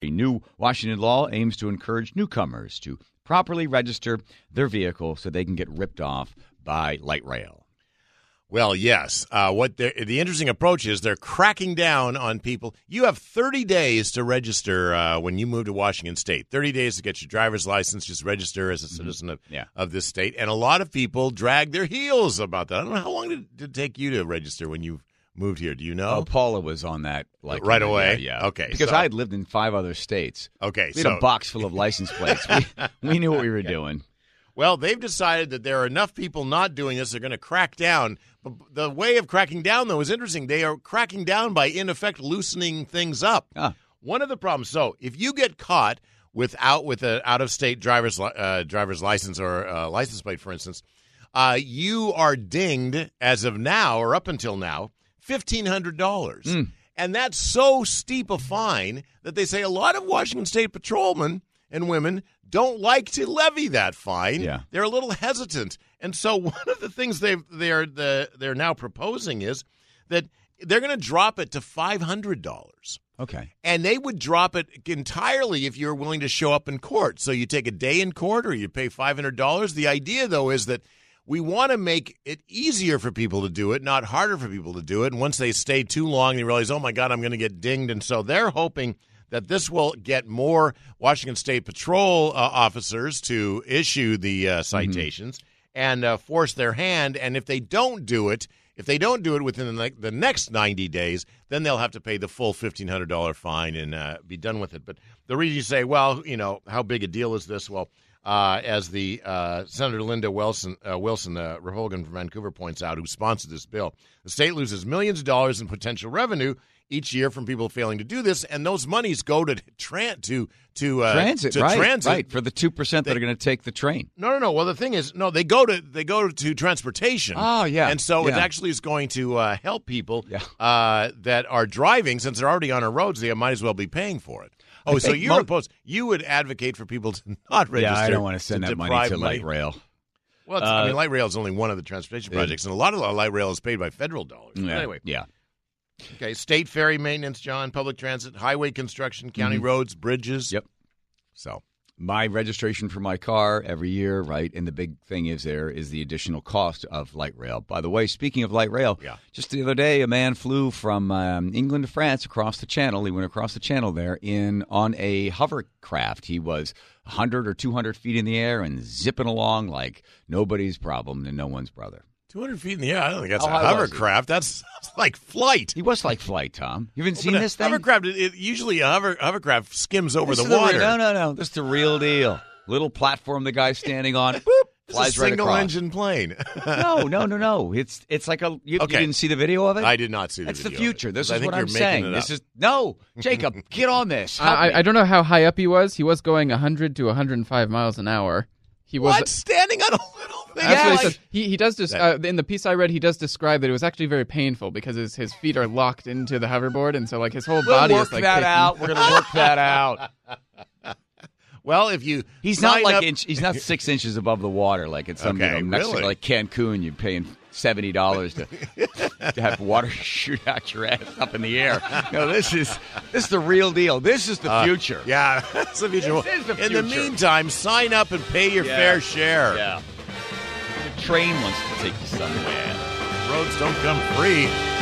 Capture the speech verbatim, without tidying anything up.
A new Washington law aims to encourage newcomers to properly register their vehicle so they can get ripped off by light rail. Well, yes. Uh, what the interesting approach is they're cracking down on people. You have thirty days to register uh, when you move to Washington State. thirty days to get your driver's license. Just register as a citizen of, yeah. of this state. And a lot of people drag their heels about that. I don't know. How long did it take you to register when you moved here? Do you know? Oh, Paula was on that like right away. Yeah, yeah. Okay, because so. I had lived in five other states. Okay, we had so. a box full of license plates. we, we knew what we were okay. doing. Well, they've decided that there are enough people not doing this. They're going to crack down. But the way of cracking down, though, is interesting. They are cracking down by, in effect, loosening things up. Ah. One of the problems. So, if you get caught without with an out-of-state driver's uh, driver's license or uh, license plate, for instance, uh, you are dinged as of now or up until now fifteen hundred dollars. Mm. And that's so steep a fine that they say a lot of Washington State patrolmen and women don't like to levy that fine. Yeah. They're a little hesitant. And so one of the things they've, they're the, they're now proposing is that they're going to drop it to five hundred dollars. Okay. And they would drop it entirely if you're willing to show up in court. So you take a day in court or you pay five hundred dollars. The idea, though, is that we want to make it easier for people to do it, not harder for people to do it. And once they stay too long, they realize, oh, my God, I'm going to get dinged. And so they're hoping that this will get more Washington State Patrol uh, officers to issue the uh, citations mm-hmm. and uh, force their hand. And if they don't do it, if they don't do it within the, the next ninety days, then they'll have to pay the full fifteen hundred dollars fine and uh, be done with it. But the reason you say, well, you know, how big a deal is this? Well, uh, as the uh, Senator Linda Wilson, uh, Wilson, the Republican from Vancouver, points out, who sponsored this bill, the state loses millions of dollars in potential revenue each year from people failing to do this, and those monies go to tran- to to uh, transit, to right? Transit. Right, for the two percent that are going to take the train. No, no, no. Well, the thing is, no, they go to they go to transportation. Oh, yeah, and so yeah. it actually is going to uh, help people yeah. uh, that are driving, since they're already on our roads. They might as well be paying for it. Oh, I so you're mo- opposed? You would advocate for people to not register? Yeah, I don't want to send to that money to money. light rail. Well, it's, uh, I mean, light rail is only one of the transportation projects, and a lot of light rail is paid by federal dollars. Yeah, but anyway, yeah. Okay, state ferry maintenance, John, public transit, highway construction, county mm-hmm. roads, bridges. Yep. So my registration for my car every year, right? And the big thing is there is the additional cost of light rail. By the way, speaking of light rail, yeah. just the other day, a man flew from um, England to France across the channel. He went across the channel there in on a hovercraft. He was one hundred or two hundred feet in the air and zipping along like nobody's problem and no one's brother. two hundred feet in the air? I don't think that's oh, a hovercraft. That's, that's like flight. He was like flight, Tom. You haven't well, seen this thing? Hovercraft, it, it, usually a hover, hovercraft skims over this the water. The, no, no, no. This is the real deal. Little platform the guy's standing on. Boop. Flies it's a right single across. engine plane. no, no, no, no. It's it's like a. You, okay. you didn't see the video of it? I did not see the That's video. That's the future. This I is think what you're I'm making saying. It This up. is no, Jacob. Get on this. I, I don't know how high up he was. He was going one hundred to one hundred five miles an hour. He was what? Standing on a little thing. Yeah, like, he, says, he he does des- uh, in the piece I read. He does describe that it was actually very painful because his, his feet are locked into the hoverboard, and so like his whole we'll body work is like that taking... out. We're gonna work that out. Well, if you he's not like up... inch, he's not six inches above the water like it's some okay, you know, Mexico, really? like Cancun. You're paying seventy dollars to to have water shoot out your ass up in the air. No, this is this is the real deal. This is the uh, future. Yeah, that's the future. This is the in future. the meantime, sign up and pay your yeah. fair share. Yeah. The train wants to take you somewhere. Roads don't come free.